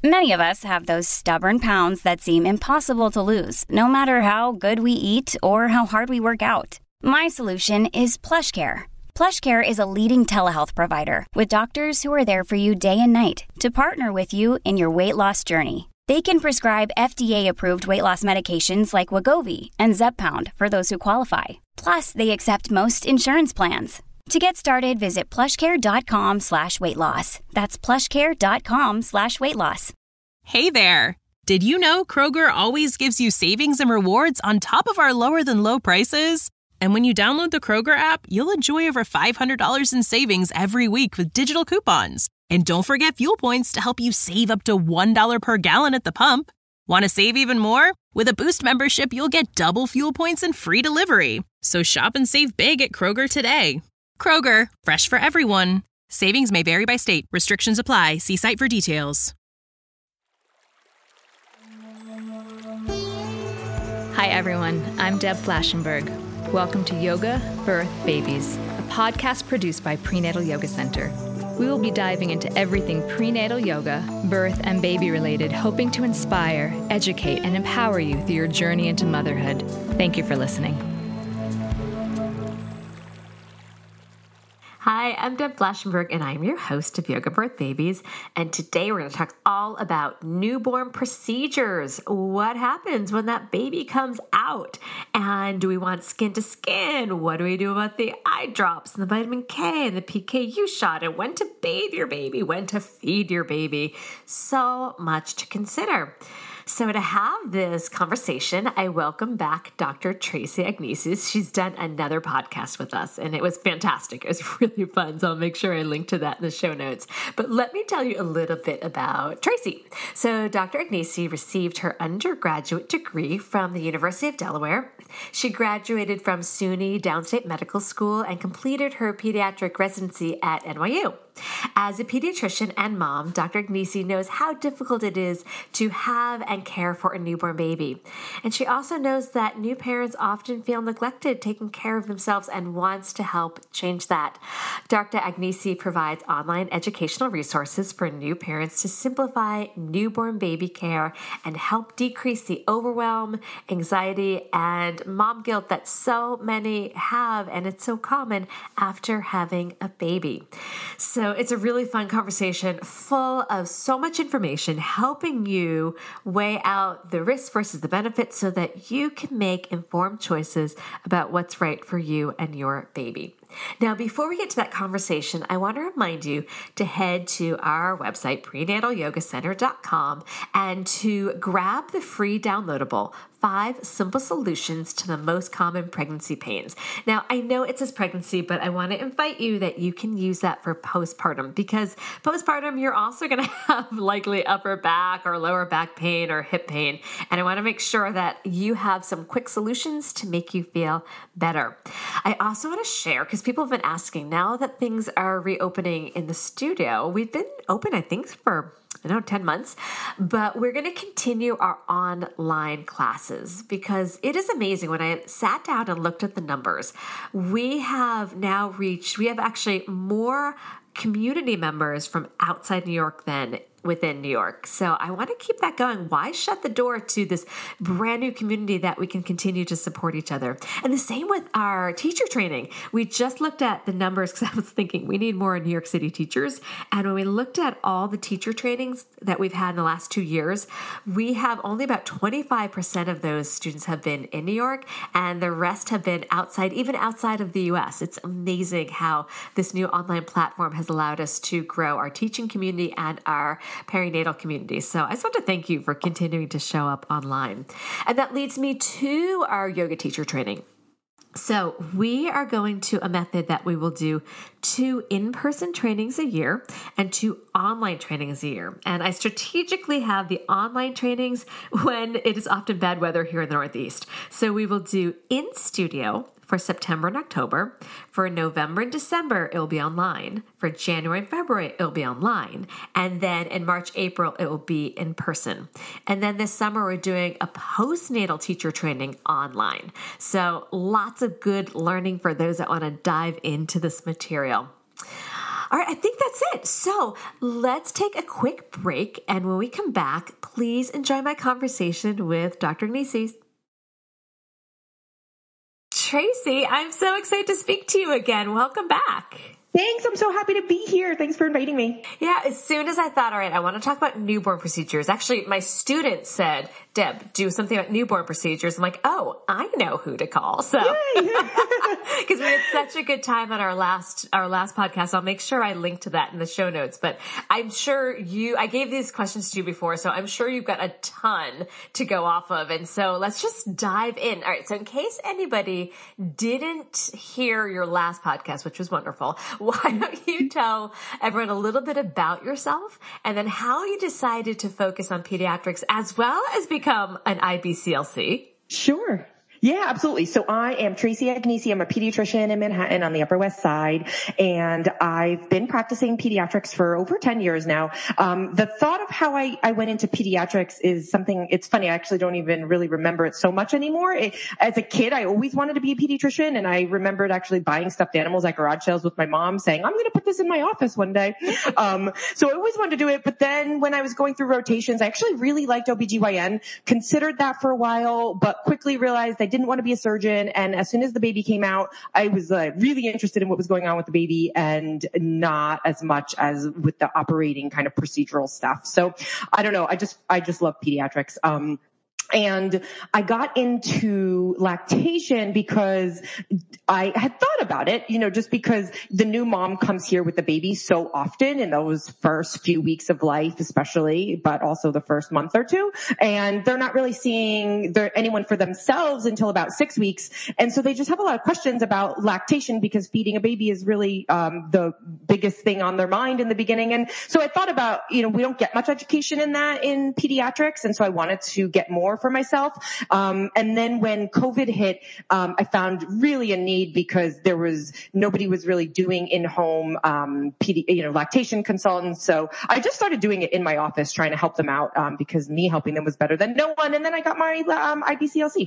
Many of us have those stubborn pounds that seem impossible to lose, no matter how good we eat or how hard we work out. My solution is PlushCare. PlushCare is a leading telehealth provider with doctors who are there for you day and night to partner with you in your weight loss journey. They can prescribe FDA-approved weight loss medications like Wegovy and Zepbound for those who qualify. Plus, they accept most insurance plans. To get started, visit plushcare.com/weightloss. That's plushcare.com/weightloss. Hey there! Did you know Kroger always gives you savings and rewards on top of our lower-than-low prices? And when you download the Kroger app, you'll enjoy over $500 in savings every week with digital coupons. And don't forget fuel points to help you save up to $1 per gallon at the pump. Want to save even more? With a Boost membership, you'll get double fuel points and free delivery. So shop and save big at Kroger today. Kroger, fresh for everyone. Savings may vary by state. Restrictions apply. See site for details. Hi, everyone. I'm Deb Flashenberg. Welcome to Yoga, Birth, Babies, a podcast produced by Prenatal Yoga Center. We will be diving into everything prenatal yoga, birth, and baby related, hoping to inspire, educate, and empower you through your journey into motherhood. Thank you for listening. Hi, I'm Deb Flashenberg, and I'm your host of Yoga Birth Babies. And today we're going to talk all about newborn procedures. What happens when that baby comes out? And do we want skin to skin? What do we do about the eye drops and the vitamin K and the PKU shot? And when to bathe your baby, when to feed your baby? So much to consider. So to have this conversation, I welcome back Dr. Tracy Agnesius. She's done another podcast with us, and it was fantastic. It was really fun, so I'll make sure I link to that in the show notes. But let me tell you a little bit about Tracy. So Dr. Agnesius received her undergraduate degree from the University of Delaware. She graduated from SUNY Downstate Medical School and completed her pediatric residency at NYU. As a pediatrician and mom, Dr. Agnesius knows how difficult it is to have and care for a newborn baby. And she also knows that new parents often feel neglected taking care of themselves and wants to help change that. Dr. Agnesius provides online educational resources for new parents to simplify newborn baby care and help decrease the overwhelm, anxiety, and mom guilt that so many have, and it's so common after having a baby. So it's a really fun conversation full of so much information helping you weigh out the risks versus the benefits so that you can make informed choices about what's right for you and your baby. Now, before we get to that conversation, I want to remind you to head to our website, prenatalyogacenter.com, and to grab the free downloadable 5 simple solutions to the most common pregnancy pains. Now, I know it says pregnancy, but I want to invite you that you can use that for postpartum, because postpartum, you're also going to have likely upper back or lower back pain or hip pain. And I want to make sure that you have some quick solutions to make you feel better. I also want to share, because people have been asking, now that things are reopening in the studio, we've been open, I think, for 10 months, but we're going to continue our online classes because it is amazing. When I sat down and looked at the numbers, we have actually more community members from outside New York than within New York. So I want to keep that going. Why shut the door to this brand new community that we can continue to support each other? And the same with our teacher training. We just looked at the numbers because I was thinking we need more New York City teachers. And when we looked at all the teacher trainings that we've had in the last 2 years, we have only about 25% of those students have been in New York, and the rest have been outside, even outside of the US. It's amazing how this new online platform has allowed us to grow our teaching community and our perinatal community. So I just want to thank you for continuing to show up online. And that leads me to our yoga teacher training. So we are going to a method that we will do 2 in-person trainings a year and 2 online trainings a year. And I strategically have the online trainings when it is often bad weather here in the Northeast. So we will do in studio for September and October. For November and December, it will be online. For January and February, it will be online. And then in March, April, it will be in person. And then this summer, we're doing a postnatal teacher training online. So lots of good learning for those that want to dive into this material. All right, I think that's it. So let's take a quick break. And when we come back, please enjoy my conversation with Dr. Gneiss. Tracy, I'm so excited to speak to you again. Welcome back. Thanks. I'm so happy to be here. Thanks for inviting me. Yeah, as soon as I thought, all right, I want to talk about newborn procedures. Actually, my student said, Deb, do something about newborn procedures. I'm like, oh, I know who to call. So, because we had such a good time on our last podcast. I'll make sure I link to that in the show notes. But I'm sure I gave these questions to you before, so I'm sure you've got a ton to go off of. And so let's just dive in. All right. So in case anybody didn't hear your last podcast, which was wonderful, why don't you tell everyone a little bit about yourself and then how you decided to focus on pediatrics as well as become an IBCLC? Sure. Yeah, absolutely. So I am Tracy Agnesi. I'm a pediatrician in Manhattan on the Upper West Side, and I've been practicing pediatrics for over 10 years now. The thought of how I went into pediatrics is something, it's funny, I actually don't even really remember it so much anymore. As a kid, I always wanted to be a pediatrician, and I remembered actually buying stuffed animals at garage sales with my mom saying, I'm going to put this in my office one day. So I always wanted to do it. But then when I was going through rotations, I actually really liked OBGYN, considered that for a while, but quickly realized I didn't want to be a surgeon. And as soon as the baby came out, I was really interested in what was going on with the baby and not as much as with the operating kind of procedural stuff. So I don't know. I just love pediatrics. And I got into lactation because I had thought about it, just because the new mom comes here with the baby so often in those first few weeks of life, especially, but also the first month or two. And they're not really seeing anyone for themselves until about 6 weeks. And so they just have a lot of questions about lactation because feeding a baby is really the biggest thing on their mind in the beginning. And so I thought about, we don't get much education in that in pediatrics. And so I wanted to get more for myself. And then when COVID hit, I found really a need because nobody was really doing in-home, lactation consultants. So I just started doing it in my office, trying to help them out, because me helping them was better than no one. And then I got my, IBCLC.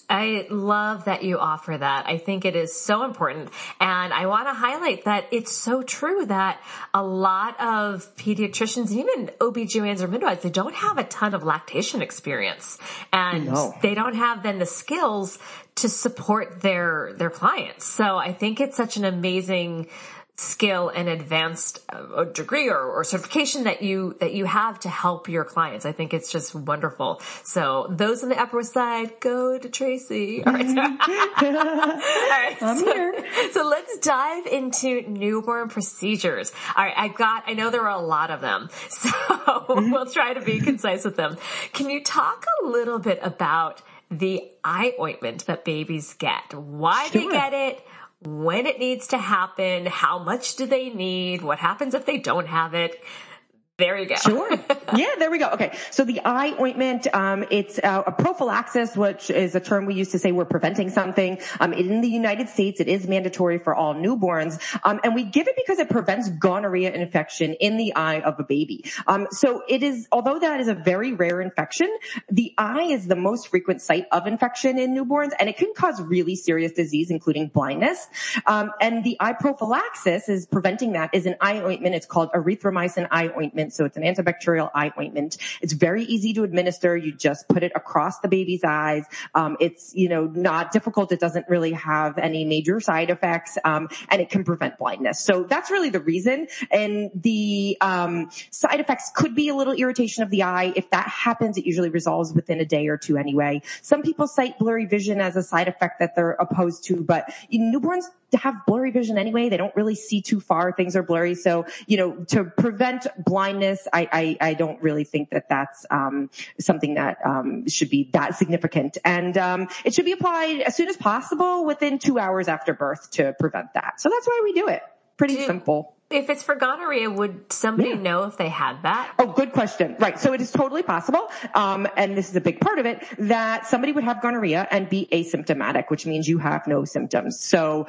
I love that you offer that. I think it is so important. And I want to highlight that it's so true that a lot of pediatricians, even OBGYNs or midwives, they don't have a ton of lactation experience. And they don't have then the skills to support their clients. So I think it's such an amazing skill and advanced degree or certification that you have to help your clients. I think it's just wonderful. So those on the Upper West Side, go to Tracy. All right. All right. I'm here. So let's dive into newborn procedures. All right. I know there are a lot of them, so we'll try to be concise with them. Can you talk a little bit about the eye ointment that babies get? Why they get it? When it needs to happen, how much do they need? What happens if they don't have it? There you go. Sure. Yeah, there we go. Okay. So the eye ointment, it's a prophylaxis, which is a term we use to say we're preventing something. In the United States, it is mandatory for all newborns. And we give it because it prevents gonorrhea infection in the eye of a baby. So it is, although that is a very rare infection, the eye is the most frequent site of infection in newborns, and it can cause really serious disease, including blindness. And the eye prophylaxis is preventing that is an eye ointment. It's called erythromycin eye ointment. So it's an antibacterial eye ointment. It's very easy to administer. You just put it across the baby's eyes. It's, not difficult. It doesn't really have any major side effects. And it can prevent blindness. So that's really the reason. And the, side effects could be a little irritation of the eye. If that happens, it usually resolves within a day or two anyway. Some people cite blurry vision as a side effect that they're opposed to, but newborns have blurry vision anyway. They don't really see too far. Things are blurry. So, to prevent blindness, I don't really think that that's something that should be that significant. And it should be applied as soon as possible within 2 hours after birth to prevent that. So that's why we do it. Pretty simple. If it's for gonorrhea, would somebody know if they had that? Oh, good question. Right. So it is totally possible. And this is a big part of it, that somebody would have gonorrhea and be asymptomatic, which means you have no symptoms. So,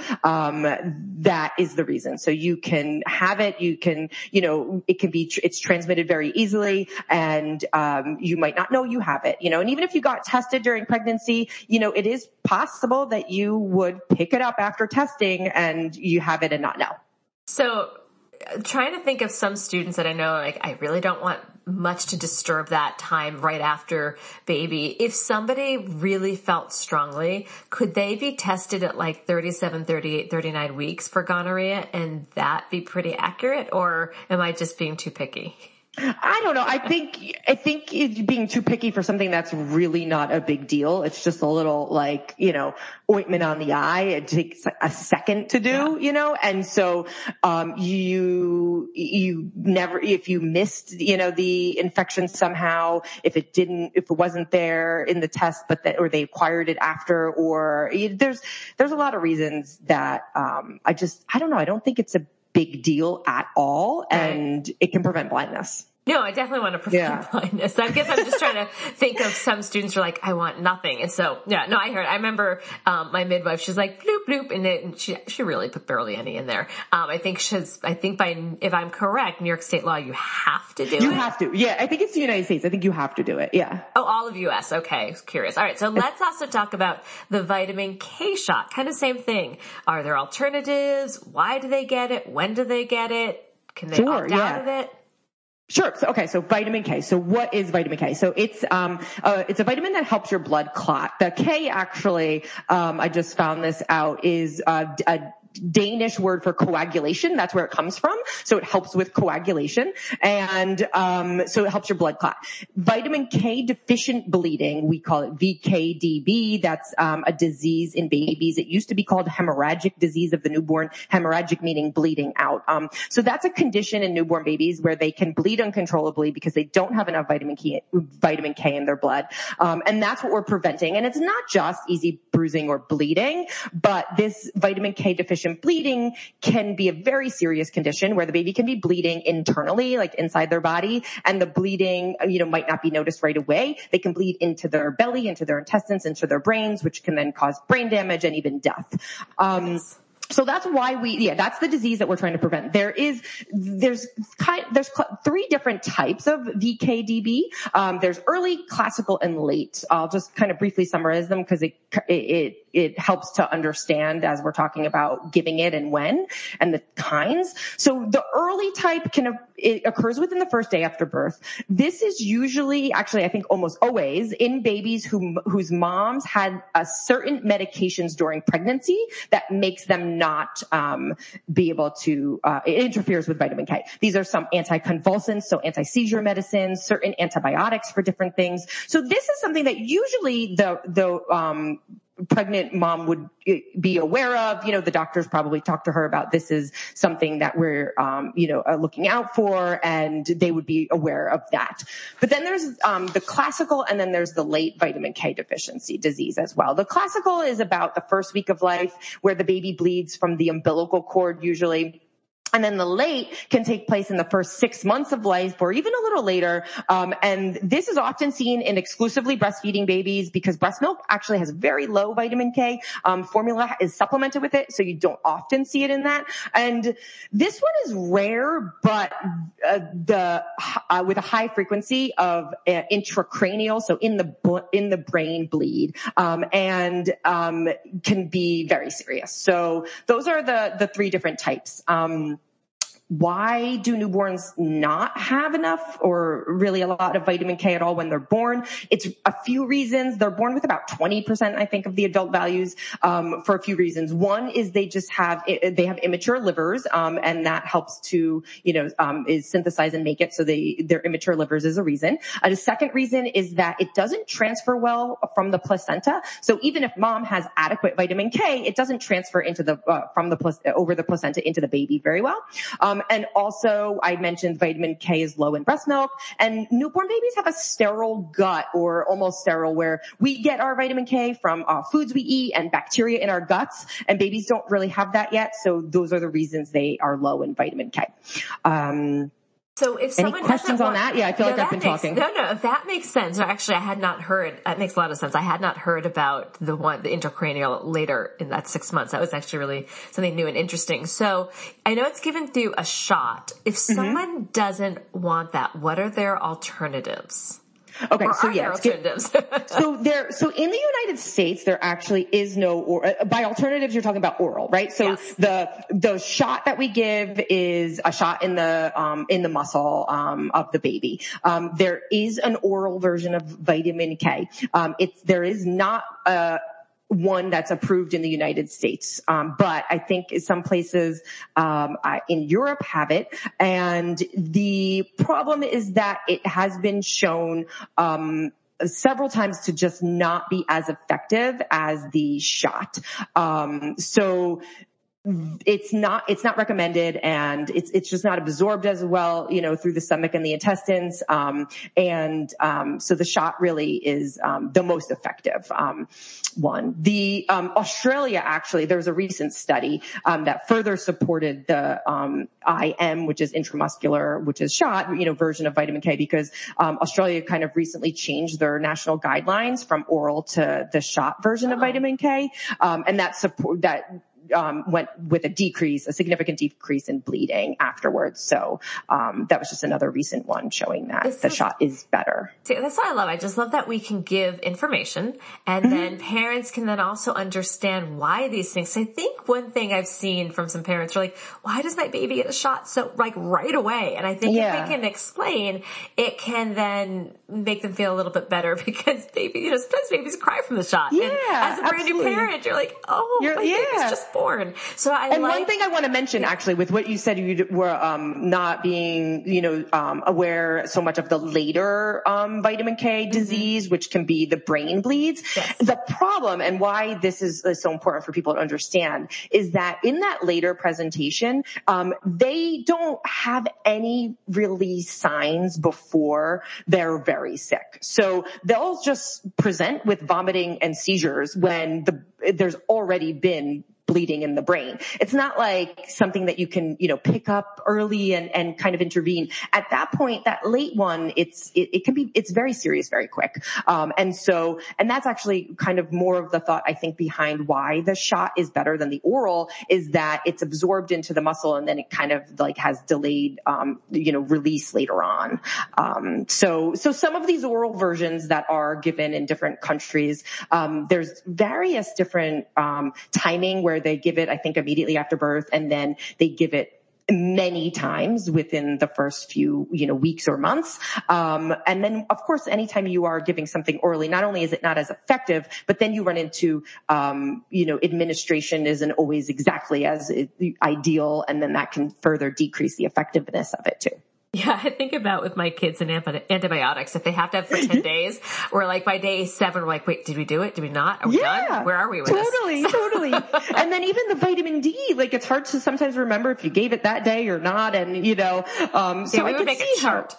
that is the reason. So you can have it. You can, it's transmitted very easily, and, you might not know you have it, and even if you got tested during pregnancy, it is possible that you would pick it up after testing and you have it and not know. So trying to think of some students that I know, like, I really don't want much to disturb that time right after baby. If somebody really felt strongly, could they be tested at like 37, 38, 39 weeks for gonorrhea and that be pretty accurate? Or am I just being too picky? I don't know. I think it's being too picky for something that's really not a big deal. It's just a little like, ointment on the eye. It takes a second to do, and so, you never, if you missed, the infection somehow, if it wasn't there in the test, or they acquired it after, or there's a lot of reasons that, I don't know. I don't think it's a big deal at all, and it can prevent blindness. No, I definitely want to prevent blindness. I guess I'm just trying to think of some students who are like, I want nothing. And so, I remember, my midwife, she's like, bloop, bloop. And she really put barely any in there. I think if I'm correct, New York State law, you have to do it. You have to. Yeah. I think it's the United States. I think you have to do it. Yeah. Oh, all of US. Okay. Curious. All right. So let's also talk about the vitamin K shot. Kind of same thing. Are there alternatives? Why do they get it? When do they get it? Can they opt out of it? Sure. So vitamin K. So what is vitamin K? So it's a vitamin that helps your blood clot. The K actually, I just found this out, is a Danish word for coagulation. That's where it comes from. So it helps with coagulation. And, so it helps your blood clot. Vitamin K deficient bleeding, we call it VKDB. That's, a disease in babies. It used to be called hemorrhagic disease of the newborn. Hemorrhagic meaning bleeding out. So that's a condition in newborn babies where they can bleed uncontrollably because they don't have enough vitamin K in their blood. And that's what we're preventing. And it's not just easy bruising or bleeding, but this vitamin K deficient bleeding can be a very serious condition where the baby can be bleeding internally, like inside their body, and the bleeding, might not be noticed right away. They can bleed into their belly, into their intestines, into their brains, which can then cause brain damage and even death. So that's why that's the disease that we're trying to prevent. There's three different types of VKDB. There's early, classical, and late. I'll just kind of briefly summarize them because it helps to understand as we're talking about giving it and when and the kinds. So the early type it occurs within the first day after birth. This is usually, actually, I think almost always in babies whose moms had certain medications during pregnancy that makes them not be able to, it interferes with vitamin K. These are some anticonvulsants, so anti-seizure medicines, certain antibiotics for different things. So this is something that usually the pregnant mom would be aware of. The doctors probably talk to her about this is something that we're, looking out for, and they would be aware of that. But then there's the classical, and then there's the late vitamin K deficiency disease as well. The classical is about the first week of life where the baby bleeds from the umbilical cord usually. And then the late can take place in the first 6 months of life or even a little later. And this is often seen in exclusively breastfeeding babies because breast milk actually has very low vitamin K. Formula is supplemented with it, so you don't often see it in that. And this one is rare, but with a high frequency of intracranial, so in the brain bleed, and can be very serious. So those are the three different types. Why do newborns not have enough or really a lot of vitamin K at all when they're born? It's a few reasons. They're born with about 20%, I think, of the adult values, for a few reasons. One is they have immature livers, and that helps to, is synthesize and make it. So their immature livers is a reason. The second reason is that it doesn't transfer well from the placenta. So even if mom has adequate vitamin K, it doesn't transfer into over the placenta into the baby very well. And also I mentioned vitamin K is low in breast milk, and newborn babies have a sterile gut or almost sterile where we get our vitamin K from foods we eat and bacteria in our guts, and babies don't really have that yet. So those are the reasons they are low in vitamin K. So if someone any questions on that? Yeah, I feel like I've been talking. No, that makes sense. No, actually, I had not heard. That makes a lot of sense. I had not heard about the intracranial later in that 6 months. That was actually really something new and interesting. So I know it's given through a shot. If someone doesn't want that, what are their alternatives? Okay, or so are there alternatives? So in the United States, there actually is no, by alternatives, you're talking about oral, right? So yes. the shot that we give is a shot in the muscle, of the baby. There is an oral version of vitamin K. There is not one that's approved in the United States. But I think some places, in Europe have it. And the problem is that it has been shown, several times to just not be as effective as the shot. So it's not recommended, and it's just not absorbed as well, through the stomach and the intestines. So the shot really is, the most effective, one. The, Australia, actually, there was a recent study, that further supported the, IM, which is intramuscular, which is shot, version of vitamin K, because, Australia kind of recently changed their national guidelines from oral to the shot version of vitamin K. And that went with a significant decrease in bleeding afterwards. So, that was just another recent one showing that the shot is better. See, that's what I love. I just love that we can give information, and then parents can then also understand why these things. I think one thing I've seen from some parents are like, why does my baby get a shot so right away? And I think if they can explain, it can then make them feel a little bit better, because sometimes babies cry from the shot. Yeah, and as a brand new parent, you're like, oh, my baby's just born. So one thing I want to mention, actually, with what you said, you were not being, aware so much of the later vitamin K disease, which can be the brain bleeds. Yes. The problem, and why this is so important for people to understand, is that in that later presentation, they don't have any really signs before they're very sick. So they'll just present with vomiting and seizures when there's already been bleeding in the brain. It's not like something that you can, pick up early and kind of intervene. At that point, that late one, it's very serious very quick. And that's actually kind of more of the thought, I think, behind why the shot is better than the oral, is that it's absorbed into the muscle, and then it kind of like has delayed, release later on. So some of these oral versions that are given in different countries, there's various different, timing where they give it, I think, immediately after birth, and then they give it many times within the first few, weeks or months. And then, of course, anytime you are giving something orally, not only is it not as effective, but then you run into, administration isn't always exactly as ideal, and then that can further decrease the effectiveness of it too. Yeah, I think about with my kids and antibiotics, if they have to have for 10 days, or like by day 7, we're like, wait, did we do it? Did we not? Are we done? Where are we with this? Totally. And then even the vitamin D, like it's hard to sometimes remember if you gave it that day or not. And, so we would make a chart.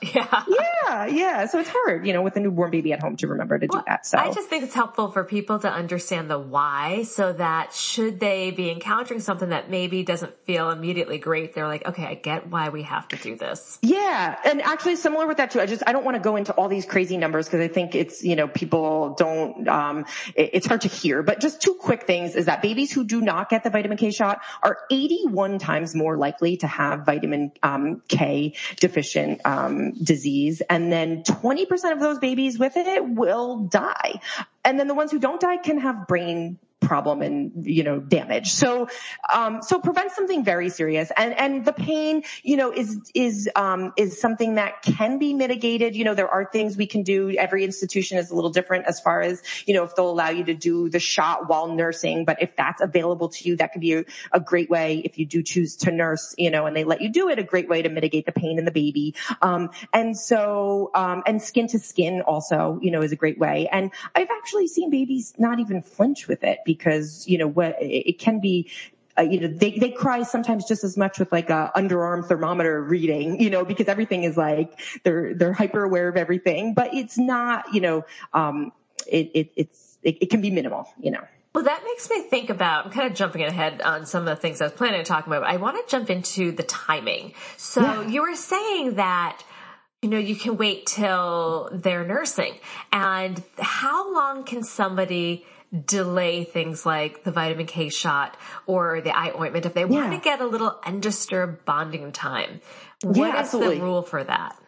Yeah. So it's hard, with a newborn baby at home to remember to do that. So I just think it's helpful for people to understand the why, so that should they be encountering something that maybe doesn't feel immediately great, they're like, okay, I get why we have to do this. Yeah. And actually similar with that too. I don't want to go into all these crazy numbers, because I think it's, people don't, it's hard to hear, but just 2 quick things is that babies who do not get the vitamin K shot are 81 times more likely to have vitamin K deficient disease. And then 20% of those babies with it will die. And then the ones who don't die can have brain problem and, damage. So prevent something very serious. And the pain, is something that can be mitigated. There are things we can do. Every institution is a little different as far as, if they'll allow you to do the shot while nursing. But if that's available to you, that could be a great way, if you do choose to nurse, and they let you do it, a great way to mitigate the pain in the baby. And skin to skin also, is a great way. And I've actually seen babies not even flinch with it, because, it can be, they cry sometimes just as much with like a underarm thermometer reading, because everything is like, they're hyper aware of everything, but it's not, it can be minimal, Well, that makes me think about, I'm kind of jumping ahead on some of the things I was planning on talking about, but I want to jump into the timing. So you were saying that, you can wait till they're nursing. And how long can somebody delay things like the vitamin K shot or the eye ointment if they want to get a little undisturbed bonding time? What is the rule for that?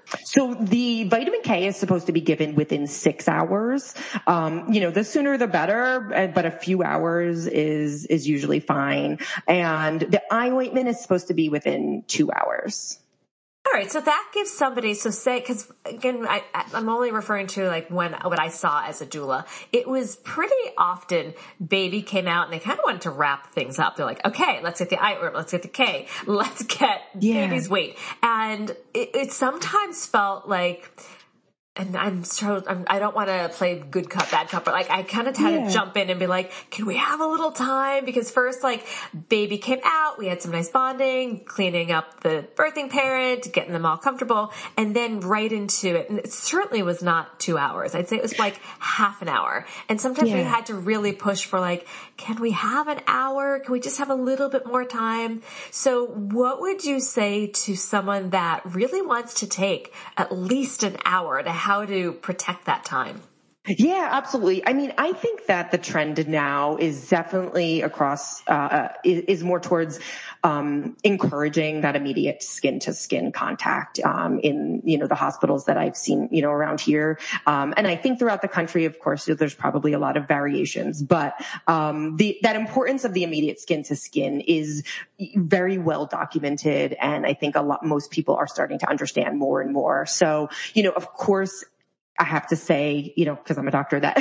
So the vitamin K is supposed to be given within 6 hours. The sooner the better, but a few hours is usually fine. And the eye ointment is supposed to be within 2 hours. All right. So that gives somebody, cause again, I'm only referring to like what I saw as a doula. It was pretty often baby came out and they kind of wanted to wrap things up. They're like, okay, let's get the eye ointment, let's get the K, let's get baby's weight. And it sometimes felt like, and I don't want to play good cop, bad cop, but like I kind of had to jump in and be like, can we have a little time? Because first, like baby came out, we had some nice bonding, cleaning up the birthing parent, getting them all comfortable, and then right into it. And it certainly was not 2 hours. I'd say it was like half an hour. And sometimes we had to really push for like, can we have an hour? Can we just have a little bit more time? So what would you say to someone that really wants to take at least an hour to how to protect that time? Yeah, absolutely. I mean, I think that the trend now is definitely across, is more towards, encouraging that immediate skin to skin contact, in, the hospitals that I've seen, around here. And I think throughout the country, of course, there's probably a lot of variations, but, that importance of the immediate skin to skin is very well documented. And I think most people are starting to understand more and more. So, of course, I have to say, because I'm a doctor, that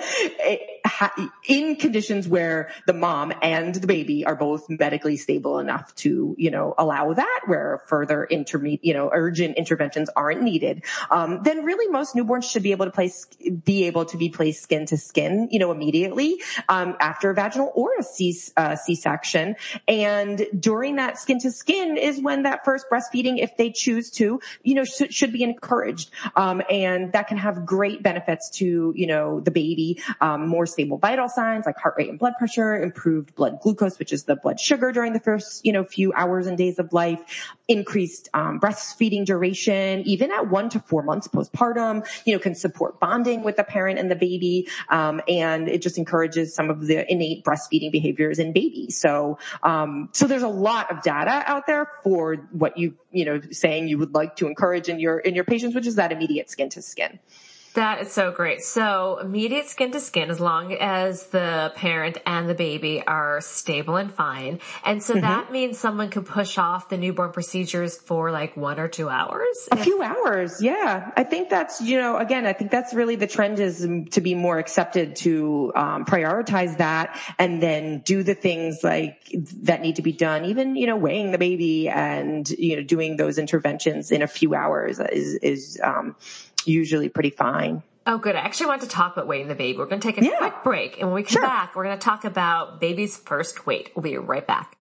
in conditions where the mom and the baby are both medically stable enough to, allow that, where further urgent interventions aren't needed, then really most newborns should be able to be placed skin to skin, immediately, after a vaginal or a C-section. And during that skin to skin is when that first breastfeeding, if they choose to, should be encouraged. And that can have great benefits to, the baby, more stable vital signs like heart rate and blood pressure, improved blood glucose, which is the blood sugar during the first, few hours and days of life, increased, breastfeeding duration, even at 1 to 4 months postpartum, can support bonding with the parent and the baby. And it just encourages some of the innate breastfeeding behaviors in babies. So there's a lot of data out there for what saying you would like to encourage in your patients, which is that immediate skin to skin. That is so great. So immediate skin to skin, as long as the parent and the baby are stable and fine. And so that means someone could push off the newborn procedures for like 1 or 2 hours? A few hours. Yeah. I think that's, again, I think that's really the trend is to be more accepted to, prioritize that and then do the things like that need to be done, even, weighing the baby and, doing those interventions in a few hours is usually pretty fine. Oh, good. I actually want to talk about weighing the baby. We're going to take a quick break. And when we come back, we're going to talk about baby's first weight. We'll be right back.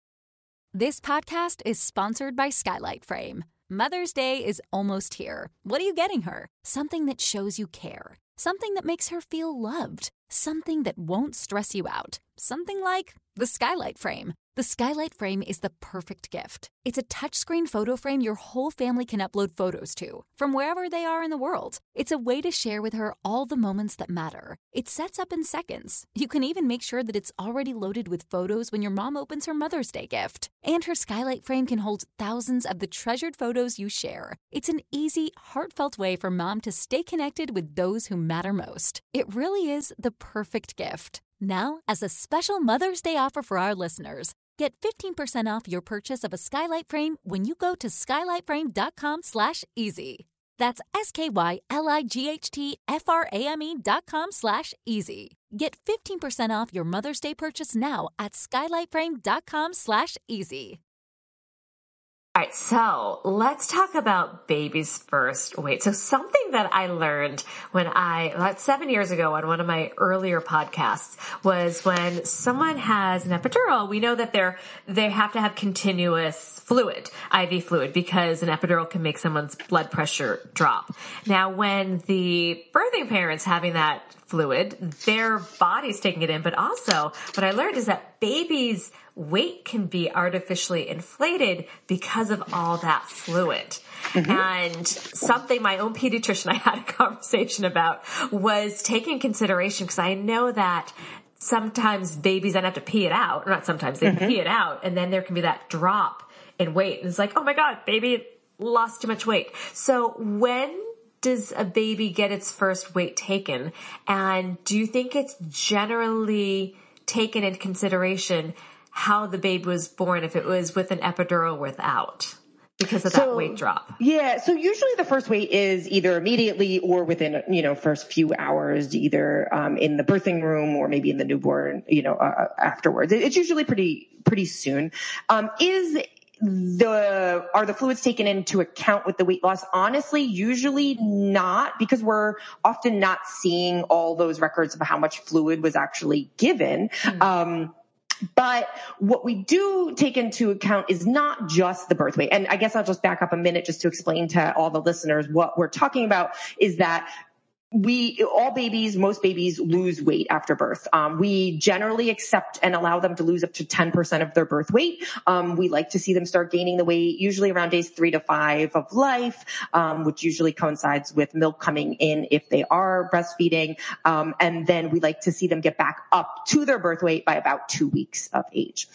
This podcast is sponsored by Skylight Frame. Mother's Day is almost here. What are you getting her? Something that shows you care. Something that makes her feel loved. Something that won't stress you out. Something like the Skylight Frame. The Skylight Frame is the perfect gift. It's a touchscreen photo frame your whole family can upload photos to, from wherever they are in the world. It's a way to share with her all the moments that matter. It sets up in seconds. You can even make sure that it's already loaded with photos when your mom opens her Mother's Day gift. And her Skylight Frame can hold thousands of the treasured photos you share. It's an easy, heartfelt way for mom to stay connected with those who matter most. It really is the perfect gift. Now, as a special Mother's Day offer for our listeners, get 15% off your purchase of a Skylight Frame when you go to skylightframe.com/easy. That's SKYLIGHTFRAME.com/easy. Get 15% off your Mother's Day purchase now at skylightframe.com/easy. All right, so let's talk about baby's first weight. So something that I learned about 7 years ago on one of my earlier podcasts was when someone has an epidural, we know that they have to have continuous fluid, IV fluid, because an epidural can make someone's blood pressure drop. Now, when the birthing parent's having that fluid, their body's taking it in, but also what I learned is that babies' weight can be artificially inflated because of all that fluid. And something my own pediatrician I had a conversation about was taking consideration, because I know that sometimes babies then have to pee it out, or not sometimes, they pee it out, and then there can be that drop in weight. And it's like, oh my God, baby lost too much weight. So when does a baby get its first weight taken? And do you think it's generally taken into consideration how the baby was born, if it was with an epidural or without, because of that weight drop? Yeah. So usually the first weight is either immediately or within, first few hours, either in the birthing room or maybe in the newborn, afterwards. It's usually pretty soon. Are the fluids taken into account with the weight loss? Honestly, usually not, because we're often not seeing all those records of how much fluid was actually given. But what we do take into account is not just the birth weight. And I guess I'll just back up a minute just to explain to all the listeners what we're talking about is that most babies lose weight after birth. We generally accept and allow them to lose up to 10% of their birth weight. We like to see them start gaining the weight usually around days 3 to 5 of life, which usually coincides with milk coming in if they are breastfeeding. And then we like to see them get back up to their birth weight by about 2 weeks of age.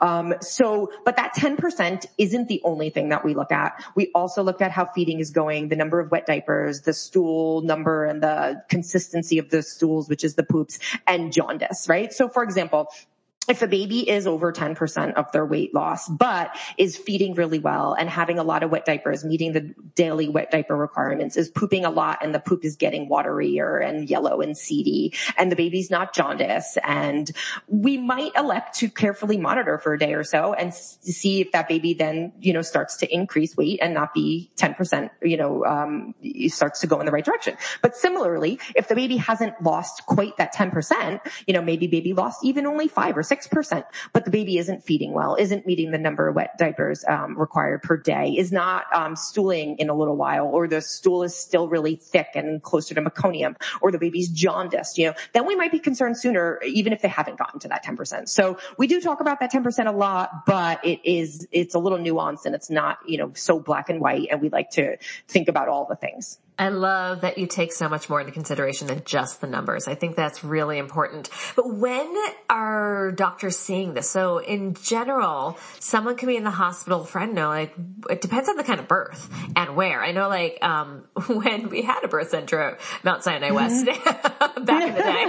But that 10% isn't the only thing that we look at. We also look at how feeding is going, the number of wet diapers, the stool number, and the consistency of the stools, which is the poops, and jaundice, right? So for example, if a baby is over 10% of their weight loss, but is feeding really well and having a lot of wet diapers, meeting the daily wet diaper requirements, is pooping a lot and the poop is getting waterier and yellow and seedy, and the baby's not jaundice, and we might elect to carefully monitor for a day or so and see if that baby then, starts to increase weight and not be 10%, starts to go in the right direction. But similarly, if the baby hasn't lost quite that 10%, maybe baby lost even only 5 or 6%, but the baby isn't feeding well, isn't meeting the number of wet diapers required per day, is not stooling in a little while, or the stool is still really thick and closer to meconium, or the baby's jaundiced, then we might be concerned sooner, even if they haven't gotten to that 10%. So we do talk about that 10% a lot, but it's a little nuanced and it's not, so black and white, and we like to think about all the things. I love that you take so much more into consideration than just the numbers. I think that's really important. But when are doctors seeing this? So in general, someone can be in the hospital for, it depends on the kind of birth and where. I know, when we had a birth center at Mount Sinai West back in the day,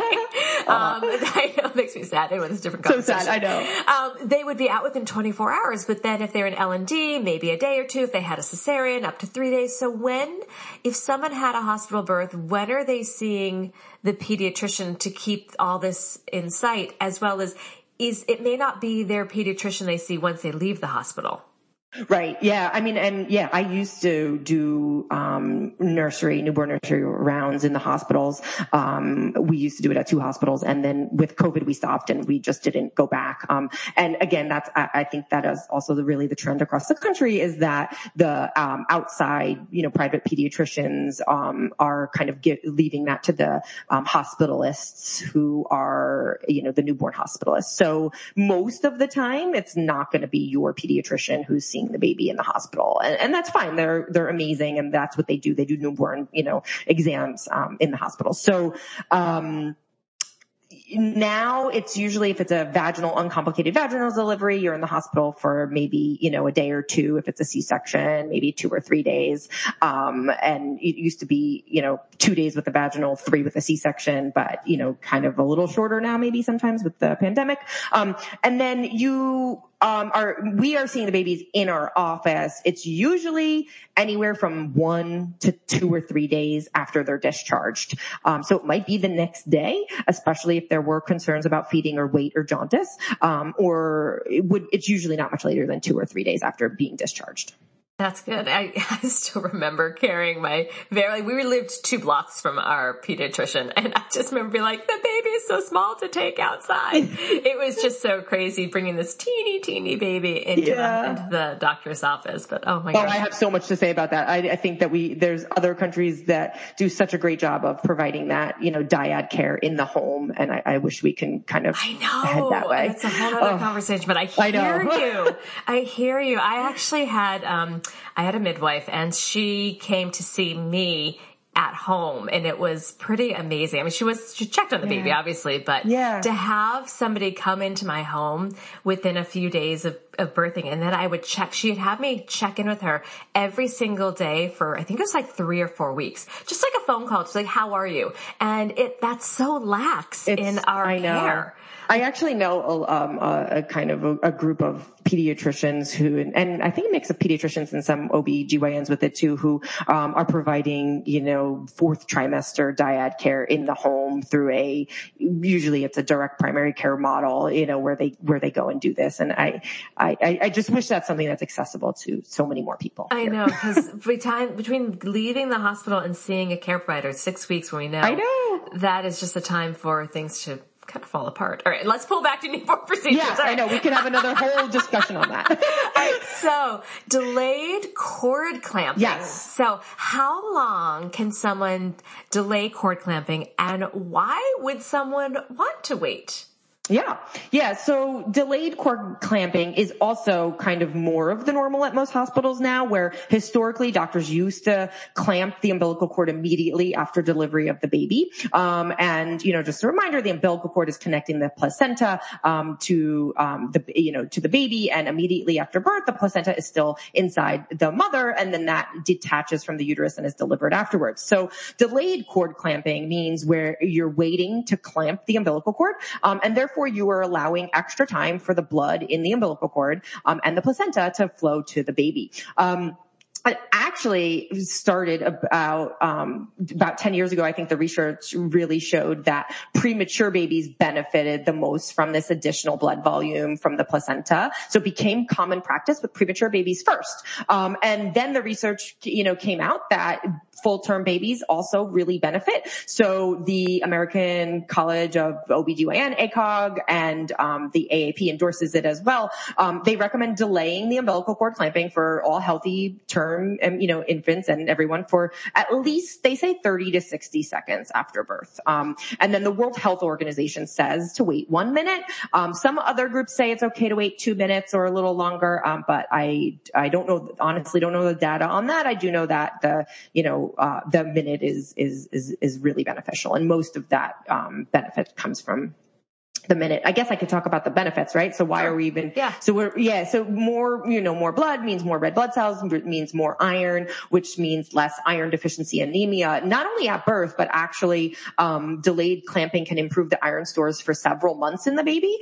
I know it makes me sad. Anyway, it's a different conversation. So sad, I know. They would be out within 24 hours, but then if they're in L&D, maybe a day or two. If they had a cesarean, up to 3 days. So if someone had a hospital birth, when are they seeing the pediatrician to keep all this in sight, as well as it may not be their pediatrician they see once they leave the hospital? Right. Yeah. I used to do, newborn nursery rounds in the hospitals. We used to do it at 2 hospitals, and then with COVID we stopped and we just didn't go back. And again, I think that is also really the trend across the country, is that the, outside, private pediatricians, are kind of leaving that to the, hospitalists who are, the newborn hospitalists. So most of the time it's not going to be your pediatrician who's seeing the baby in the hospital. And that's fine. They're amazing. And that's what they do. They do newborn, exams, in the hospital. So, now it's usually, if it's a uncomplicated vaginal delivery, you're in the hospital for maybe, a day or two. If it's a C-section, maybe 2 or 3 days. And it used to be, 2 days with the vaginal, 3 with a C-section, but, kind of a little shorter now, maybe sometimes with the pandemic. And then we are seeing the babies in our office. It's usually anywhere from 1 to 2 or 3 days after they're discharged. So it might be the next day, especially if there were concerns about feeding or weight or jaundice. It's usually not much later than 2 or 3 days after being discharged. That's good. I still remember carrying we lived 2 blocks from our pediatrician, and I just remember being like, the baby is so small to take outside. It was just so crazy bringing this teeny baby into the doctor's office. But oh my gosh. I have so much to say about that. I think that there's other countries that do such a great job of providing that, dyad care in the home. And I wish we can kind of head that way. It's a whole other conversation, but I hear you. I actually had, I had a midwife, and she came to see me at home, and it was pretty amazing. She checked on the baby, obviously, but to have somebody come into my home within a few days of of birthing, and then I would she'd have me check in with her every single day for, I think it was like 3 or 4 weeks, just like a phone call. Just like, how are you? And that's so lax in our care. I actually know a kind of a group of pediatricians who, and I think a mix of pediatricians and some OB/GYNs with it too, who are providing, fourth trimester dyad care in the home through usually it's a direct primary care model, where they go and do this. And I just wish that's something that's accessible to so many more people. I know, because between leaving the hospital and seeing a care provider, 6 weeks when we know. I know. That is just a time for things to kind of fall apart. All right, let's pull back to newborn procedures. Yeah, I know. We can have another whole discussion on that. All right, so delayed cord clamping. Yes. So how long can someone delay cord clamping, and why would someone want to wait? Yeah. So delayed cord clamping is also kind of more of the normal at most hospitals now, where historically doctors used to clamp the umbilical cord immediately after delivery of the baby. And, just a reminder, the umbilical cord is connecting the placenta, to the baby, and immediately after birth, the placenta is still inside the mother, and then that detaches from the uterus and is delivered afterwards. So delayed cord clamping means where you're waiting to clamp the umbilical cord, and therefore you are allowing extra time for the blood in the umbilical cord and the placenta to flow to the baby. It actually started about 10 years ago. I think the research really showed that premature babies benefited the most from this additional blood volume from the placenta. So it became common practice with premature babies first. And then the research, came out that full-term babies also really benefit. So the American College of OB/GYN, ACOG, and the AAP endorses it as well. They recommend delaying the umbilical cord clamping for all healthy term, infants and everyone for at least, they say 30 to 60 seconds after birth. And then the World Health Organization says to wait 1 minute. Some other groups say it's okay to wait 2 minutes or a little longer. But I don't know, honestly don't know the data on that. I do know that the minute is really beneficial, and most of that benefit comes from the minute. I guess I could talk about the benefits, right? So why are we even, so more, more blood means more red blood cells, means more iron, which means less iron deficiency anemia, not only at birth, but actually, delayed clamping can improve the iron stores for several months in the baby,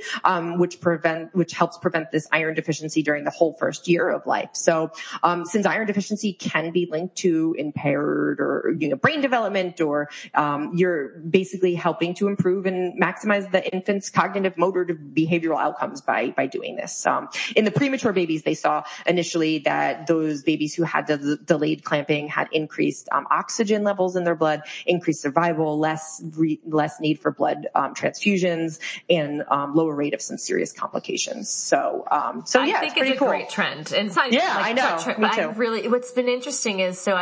which helps prevent this iron deficiency during the whole first year of life. So, since iron deficiency can be linked to impaired or, brain development, or, you're basically helping to improve and maximize the infant's cognitive, motor, behavioral outcomes by doing this. In the premature babies, they saw initially that those babies who had the delayed clamping had increased oxygen levels in their blood, increased survival, less need for blood transfusions, and lower rate of some serious complications. So I think it's a great trend. And it's not, I know. Me too. What's been interesting is, so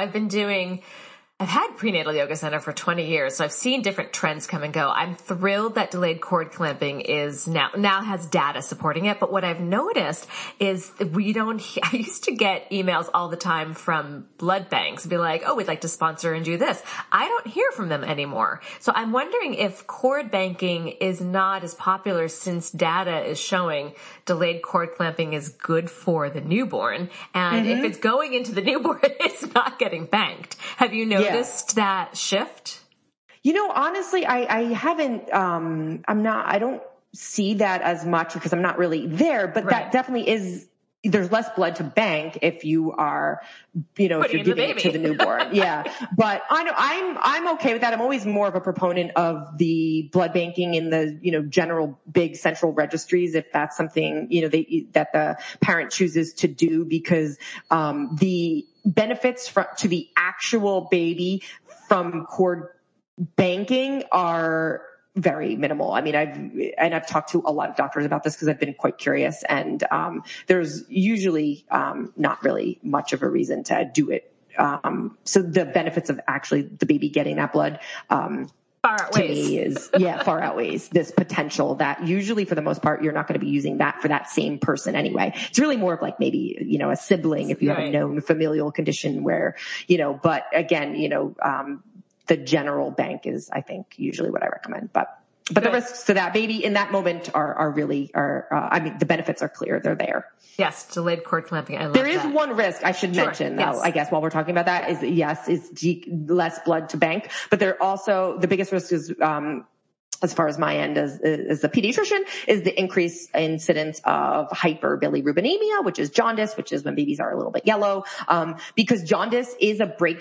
I've had Prenatal Yoga Center for 20 years, so I've seen different trends come and go. I'm thrilled that delayed cord clamping is now has data supporting it. But what I've noticed is I used to get emails all the time from blood banks and be like, oh, we'd like to sponsor and do this. I don't hear from them anymore. So I'm wondering if cord banking is not as popular, since data is showing delayed cord clamping is good for the newborn. And if it's going into the newborn, it's not getting banked. Have you noticed that shift? Honestly, I haven't, I don't see that as much because I'm not really there, but that definitely is, there's less blood to bank if you are, if you're giving it to the newborn. Yeah. But I'm okay with that. I'm always more of a proponent of the blood banking in the, general big central registries, if that's something, that the parent chooses to do, because, the benefits to the actual baby from cord banking are very minimal. I mean, I've talked to a lot of doctors about this because I've been quite curious, and there's usually not really much of a reason to do it. So the benefits of actually the baby getting that blood far outweighs. Far outweighs this potential that usually, for the most part, you're not going to be using that for that same person anyway. It's really more of like maybe, a sibling if you have a known familial condition where, but again, the general bank is, I think, usually what I recommend. But But the risks to that baby in that moment are the benefits are clear. They're there. Yes. Delayed cord clamping. I love There is that. one risk I should mention though, I guess while we're talking about that is less blood to bank, but there also, the biggest risk is, as far as my end as the pediatrician, is the increased incidence of hyperbilirubinemia, which is jaundice, which is when babies are a little bit yellow. Because jaundice is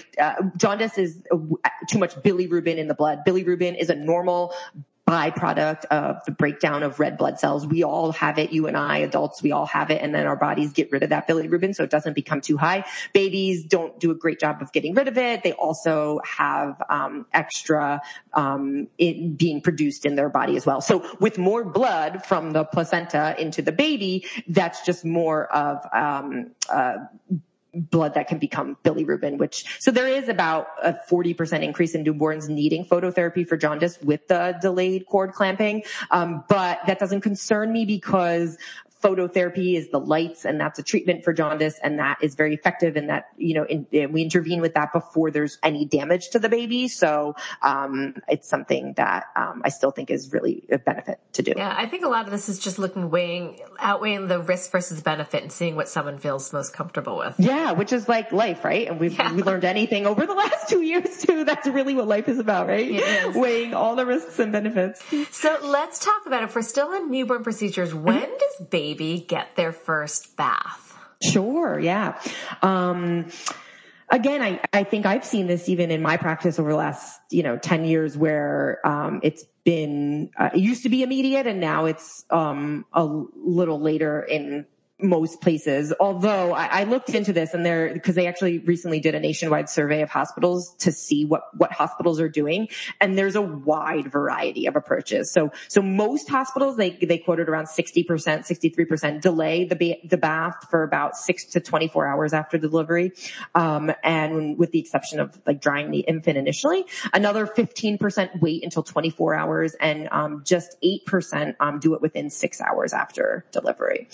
too much bilirubin in the blood. Bilirubin is a normal byproduct of the breakdown of red blood cells. We all have it. You and I, adults, we all have it. And then our bodies get rid of that bilirubin so it doesn't become too high. Babies don't do a great job of getting rid of it. They also have extra it being produced in their body as well. So with more blood from the placenta into the baby, that's just more of blood that can become bilirubin, so there is about a 40% increase in newborns needing phototherapy for jaundice with the delayed cord clamping. But that doesn't concern me because phototherapy is the lights, and that's a treatment for jaundice, and that is very effective in that, we intervene with that before there's any damage to the baby. So, it's something that, I still think is really a benefit to do. Yeah. I think a lot of this is just outweighing the risk versus benefit and seeing what someone feels most comfortable with. Yeah. Which is like life, right? And we learned anything over the last 2 years too. That's really what life is about, right? It is. Weighing all the risks and benefits. So let's talk about, if we're still in newborn procedures, when does baby get their first bath? Sure. Yeah. Again, I think I've seen this even in my practice over the last, 10 years where, it's been, it used to be immediate and now it's, a little later in most places. Although I looked into this because they actually recently did a nationwide survey of hospitals to see what hospitals are doing. And there's a wide variety of approaches. So most hospitals, they quoted around 60%, 63% delay the bath for about 6 to 24 hours after delivery. And with the exception of like drying the infant initially, another 15% wait until 24 hours and, just 8%, do it within 6 hours after delivery.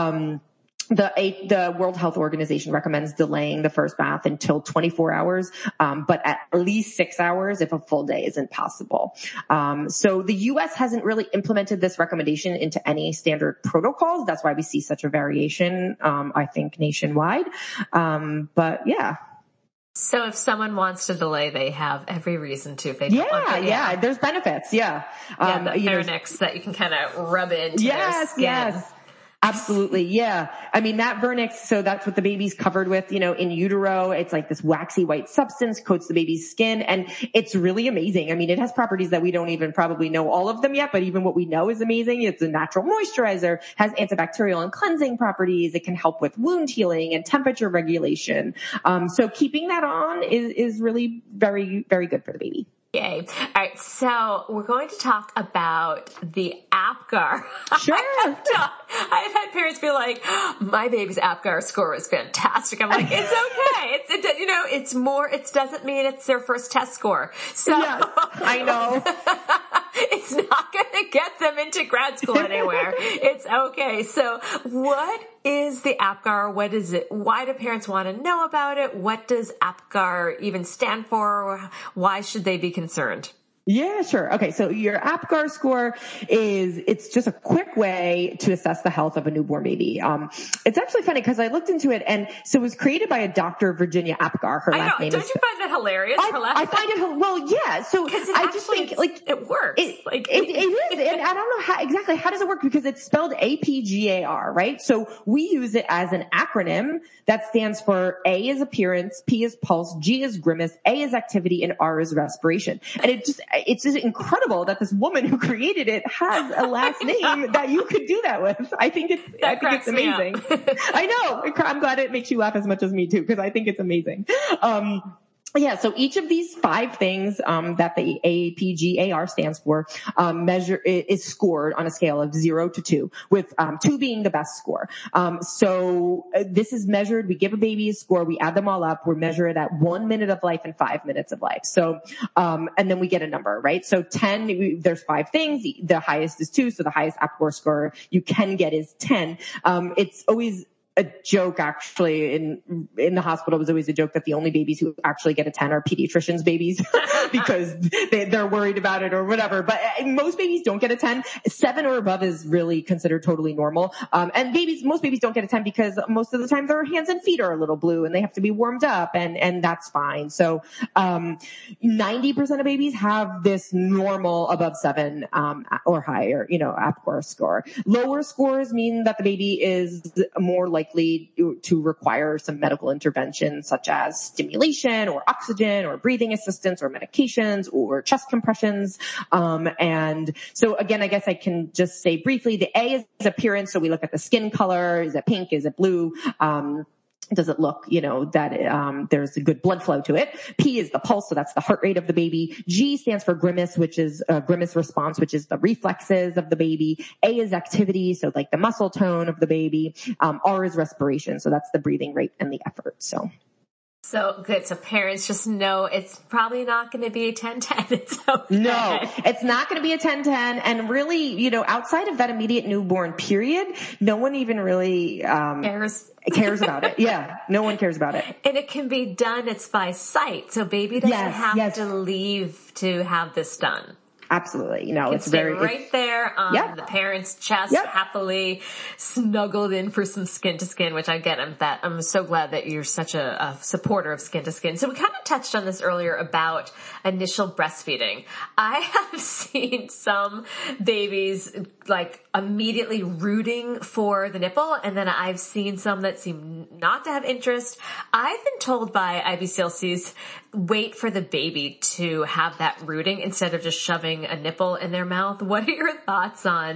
The World Health Organization recommends delaying the first bath until 24 hours, but at least 6 hours if a full day isn't possible. So the U.S. hasn't really implemented this recommendation into any standard protocols. That's why we see such a variation, I think, nationwide. But yeah. So if someone wants to delay, they have every reason to. If they don't want to, yeah, there's benefits. Yeah. The Vernix that you can kind of rub into their skin. Yes. Absolutely. Yeah. I mean, that Vernix, so that's what the baby's covered with, in utero. It's like this waxy white substance coats the baby's skin, and it's really amazing. I mean, it has properties that we don't even probably know all of them yet, but even what we know is amazing. It's a natural moisturizer, has antibacterial and cleansing properties. It can help with wound healing and temperature regulation. So keeping that on is really very, very good for the baby. Yay. All right. So we're going to talk about the Apgar. Sure. I've had parents be like, my baby's Apgar score is fantastic. I'm like, it's okay. It's more, it doesn't mean it's their first test score. So yes, I know. It's not going to get them into grad school anywhere. It's okay. So what is the Apgar? What is it? Why do parents want to know about it? What does Apgar even stand for? Why should they be concerned? Yeah, sure. Okay. So your Apgar score it's just a quick way to assess the health of a newborn baby. It's actually funny because I looked into it, and so it was created by a Dr. Virginia Apgar. Her last name Don't you find that hilarious? I find it, well, yeah. So I just think it works. It is. And I don't know how does it work? Because it's spelled APGAR, right? So we use it as an acronym that stands for A is appearance, P is pulse, G is grimace, A is activity, and R is respiration. And it's just incredible that this woman who created it has a last name that you could do that with. I think it's amazing. I know. I'm glad it makes you laugh as much as me too, because I think it's amazing. Yeah, so each of these 5 things that the APGAR stands for is scored on a scale of 0 to 2, with 2 being the best score. So this is measured. We give a baby a score. We add them all up. We measure it at 1 minute of life and 5 minutes of life. So and then we get a number, right? So 10. There's 5 things. The highest is 2. So the highest Apgar score you can get is 10. It's always a joke actually in the hospital. It was always a joke that the only babies who actually get a 10 are pediatricians' babies because they're worried about it or whatever. But most babies don't get a 10. 7 or above is really considered totally normal. And most babies don't get a 10 because most of the time their hands and feet are a little blue and they have to be warmed up, and that's fine. So 90% of babies have this normal above 7 or higher, APGAR score. Lower scores mean that the baby is more likely to require some medical intervention, such as stimulation or oxygen or breathing assistance or medications or chest compressions. And so again, I guess I can just say briefly, the A is appearance. So we look at the skin color. Is it pink? Is it blue? Does it look, that there's a good blood flow to it? P is the pulse, so that's the heart rate of the baby. G stands for grimace, which is a grimace response, which is the reflexes of the baby. A is activity, so like the muscle tone of the baby. R is respiration, so that's the breathing rate and the effort. So good. So parents just know it's probably not going to be a 10-10. It's okay. No, it's not going to be a 10-10. And really, outside of that immediate newborn period, no one even really cares about it. Yeah, no one cares about it. And it can be done. It's by sight. So baby doesn't have to leave to have this done. Absolutely. It's right there on the parent's chest, happily snuggled in for some skin to skin, which I get. I'm so glad that you're such a supporter of skin to skin. So we kind of touched on this earlier about initial breastfeeding. I have seen some babies like immediately rooting for the nipple, and then I've seen some that seem not to have interest. I've been told by IBCLCs, wait for the baby to have that rooting instead of just shoving a nipple in their mouth. What are your thoughts on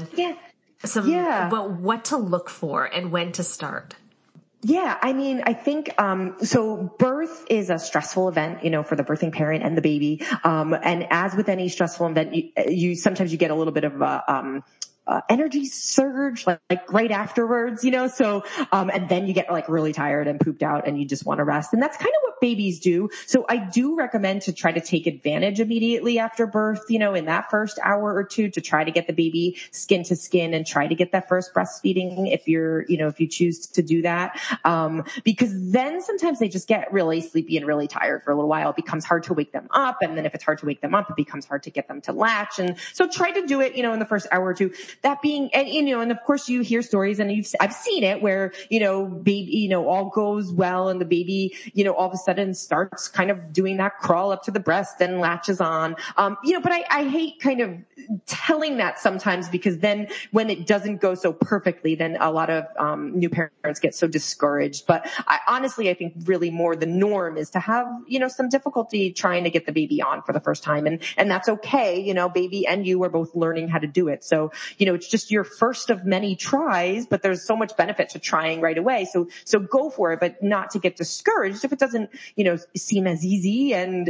what to look for and when to start? Yeah, I think, so birth is a stressful event, for the birthing parent and the baby. And as with any stressful event, you sometimes you get a little bit of energy surge, like right afterwards, so, and then you get like really tired and pooped out and you just want to rest. And that's kind of what babies do. So I do recommend to try to take advantage immediately after birth, in that first hour or two to try to get the baby skin to skin and try to get that first breastfeeding if you choose to do that. Because then sometimes they just get really sleepy and really tired for a little while. It becomes hard to wake them up. And then if it's hard to wake them up, it becomes hard to get them to latch. And so try to do it, in the first hour or two. That being, and of course you hear stories and I've seen it where, baby, all goes well and the baby, all of a sudden starts kind of doing that crawl up to the breast and latches on. But I hate kind of telling that sometimes because then when it doesn't go so perfectly, then a lot of, new parents get so discouraged. But honestly, I think really more the norm is to have, some difficulty trying to get the baby on for the first time. And that's okay. Baby and you are both learning how to do it. So, it's just your first of many tries, but there's so much benefit to trying right away. So go for it, but not to get discouraged if it doesn't, seem as easy and,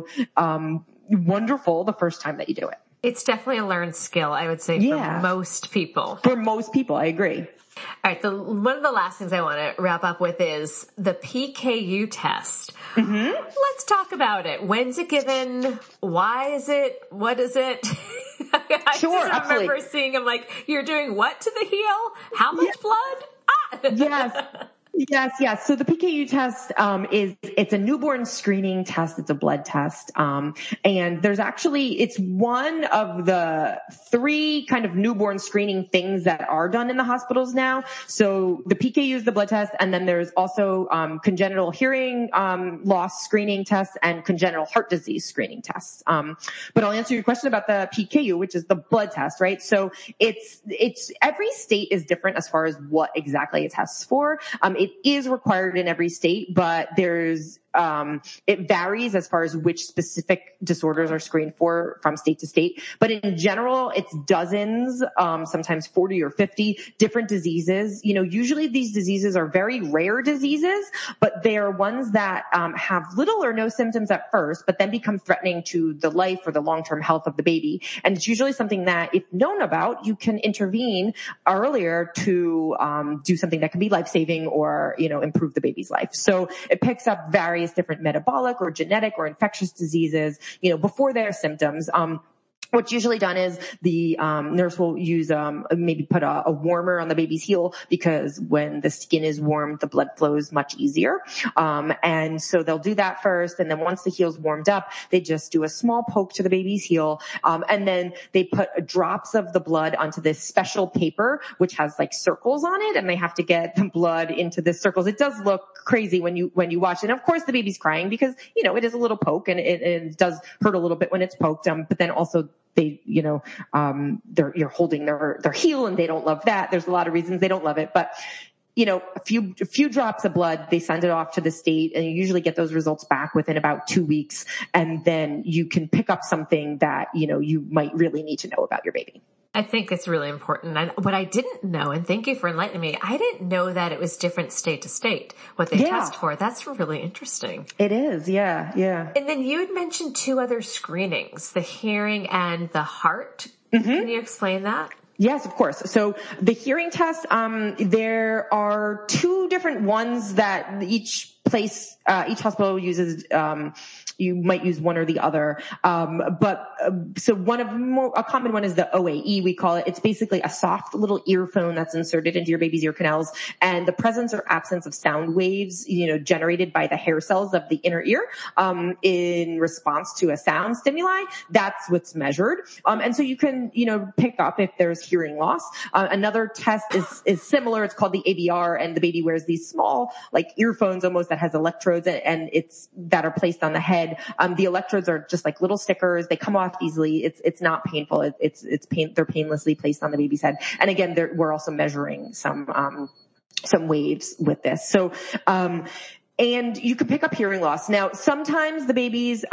wonderful the first time that you do it. It's definitely a learned skill, I would say, for most people. For most people, I agree. All right. One of the last things I want to wrap up with is the PKU test. Mm-hmm. Let's talk about it. When's it given? Why is it? What is it? I just remember seeing him like, you're doing what to the heel? How much blood? Yes. So the PKU test, it's a newborn screening test. It's a blood test. And there's actually, it's one of the 3 kind of newborn screening things that are done in the hospitals now. So the PKU is the blood test. And then there's also, congenital hearing, loss screening tests and congenital heart disease screening tests. But I'll answer your question about the PKU, which is the blood test, right? So it's every state is different as far as what exactly it tests for. It is required in every state, but there's it varies as far as which specific disorders are screened for from state to state. But in general, it's dozens, sometimes 40 or 50 different diseases. Usually these diseases are very rare diseases, but they are ones that have little or no symptoms at first, but then become threatening to the life or the long-term health of the baby. And it's usually something that, if known about, you can intervene earlier to do something that can be life-saving or, improve the baby's life. So it picks up various different metabolic or genetic or infectious diseases, before their symptoms. what's usually done is the nurse will use maybe put a warmer on the baby's heel, because when the skin is warm, the blood flows much easier. And so they'll do that first, and then once the heel's warmed up, they just do a small poke to the baby's heel, and then they put drops of the blood onto this special paper which has like circles on it, and they have to get the blood into the circles. It does look crazy when you watch it. And of course the baby's crying because, you know, it is a little poke, and it does hurt a little bit when it's poked, but then also they, you know, you're holding their heel, and they don't love that. There's a lot of reasons they don't love it, but you know, a few drops of blood, they send it off to the state, and you usually get those results back within about 2 weeks. And then you can pick up something that, you know, you might really need to know about your baby. I think it's really important. And what I didn't know, and thank you for enlightening me, I didn't know that it was different state to state, what they test for. That's really interesting. It is. Yeah. Yeah. And then you had mentioned 2 other screenings, the hearing and the heart. Mm-hmm. Can you explain that? Yes, of course. So the hearing test, there are 2 different ones that each hospital uses. You might use one or the other. So a common one is the OAE, we call it. It's basically a soft little earphone that's inserted into your baby's ear canals, and the presence or absence of sound waves, you know, generated by the hair cells of the inner ear, in response to a sound stimuli. That's what's measured. And so you can, you know, pick up if there's hearing loss. Another test is similar. It's called the ABR, and the baby wears these small, like earphones almost, that has electrodes, and that are placed on the head. The electrodes are just like little stickers. They come off easily. It's not painful. They're painlessly placed on the baby's head. And again, we're also measuring some waves with this. So, and you can pick up hearing loss. Now, sometimes the babies,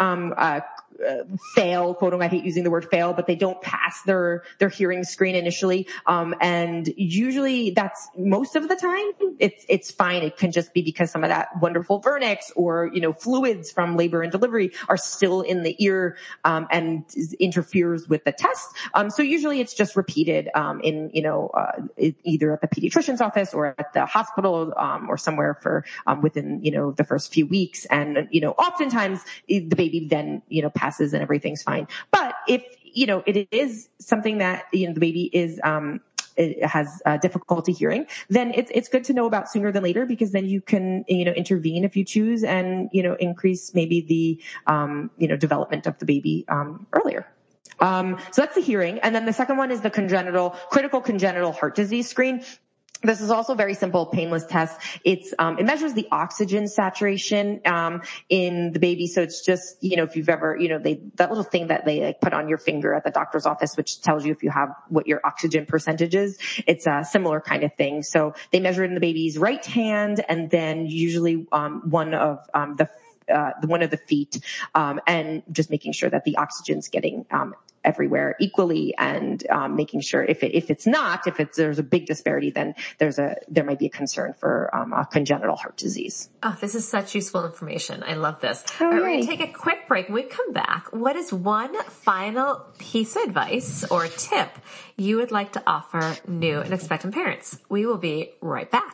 fail, quote unquote, I hate using the word fail, but they don't pass their hearing screen initially. And usually that's most of the time it's fine. It can just be because some of that wonderful vernix or, you know, fluids from labor and delivery are still in the ear, and interferes with the test. So usually it's just repeated, in, you know, either at the pediatrician's office or at the hospital, or somewhere for, within, you know, the first few weeks. And, you know, oftentimes the baby then, you know, passes and everything's fine. But if, you know, it is something that, you know, the baby is, it has difficulty hearing, then it's good to know about sooner than later, because then you can, you know, intervene if you choose, and, you know, increase maybe the, you know, development of the baby, earlier. So that's the hearing. And then the second one is the critical congenital heart disease screen. This is also a very simple, painless test. It measures the oxygen saturation, in the baby. So it's just, you know, if you've ever, you know, that little thing that they like put on your finger at the doctor's office, which tells you if you have what your oxygen percentage is. It's a similar kind of thing. So they measure it in the baby's right hand, and then usually, one of the feet, and just making sure that the oxygen's getting, everywhere equally, and making sure if there's a big disparity, then there might be a concern for a congenital heart disease. Oh, this is such useful information. I love this. All right, we're going to take a quick break. When we come back, what is one final piece of advice or tip you would like to offer new and expectant parents? We will be right back.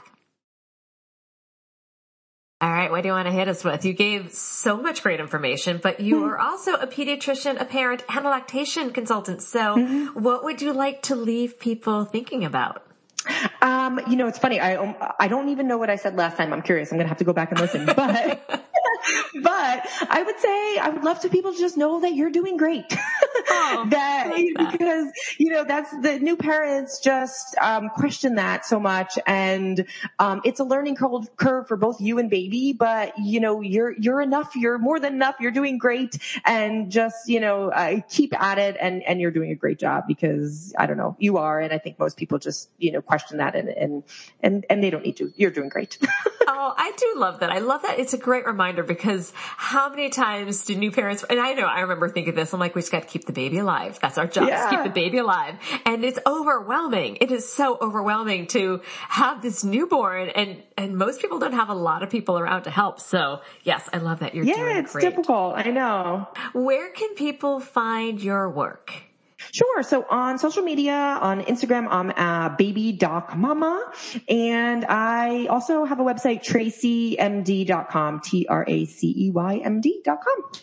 All right, what do you want to hit us with? You gave so much great information, but you are also a pediatrician, a parent, and a lactation consultant. So what would you like to leave people thinking about? You know, it's funny. I don't even know what I said last time. I'm curious. I'm going to have to go back and listen. But I would say I would love to people to just know that you're doing great. Because, you know, that's the new parents just question that so much, and it's a learning curve for both you and baby. But you know, you're enough. You're more than enough. You're doing great, and just, you know, keep at it, and you're doing a great job, because I don't know, you are, and I think most people just, you know, question that, and they don't need to. You're doing great. Oh, I do love that. I love that. It's a great reminder, because how many times do new parents, and I remember thinking this, I'm like, we just got to keep the baby alive. That's our job. Just keep the baby alive. And it's overwhelming. It is so overwhelming to have this newborn, and most people don't have a lot of people around to help. So yes, I love that you're doing great. Yeah, it's difficult. I know. Where can people find your work? Sure. So on social media, on Instagram, I'm baby.mama. And I also have a website, traceymd.com, TRACEYMD.com.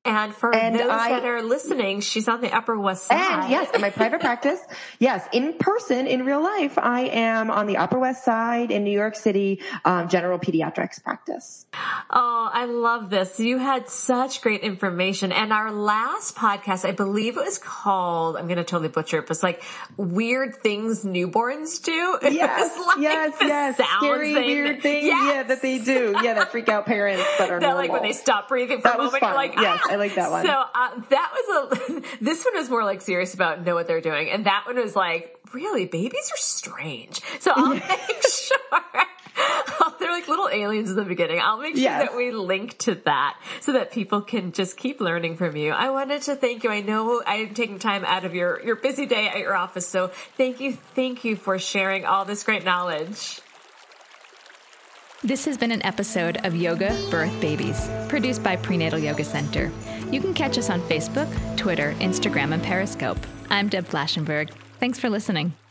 And for those that are listening, she's on the Upper West Side. And yes, in my private practice, yes, in person, in real life, I am on the Upper West Side in New York City, general pediatrics practice. Oh, I love this. You had such great information. And our last podcast, I believe it was called, I'm going to totally butcher it, but it's like weird things newborns do. Yes. Scary, weird things, that they do. Yeah, that freak out parents that are normal. Like when they stop breathing for a moment, you're like, yes, I like that one. So this one was more like serious about know what they're doing. And that one was like, really, babies are strange. So I'll make sure. They're like little aliens in the beginning. I'll make sure that we link to that so that people can just keep learning from you. I wanted to thank you. I know I'm taking time out of your busy day at your office. So thank you for sharing all this great knowledge. This has been an episode of Yoga Birth Babies, produced by Prenatal Yoga Center. You can catch us on Facebook, Twitter, Instagram, and Periscope. I'm Deb Flaschenberg. Thanks for listening.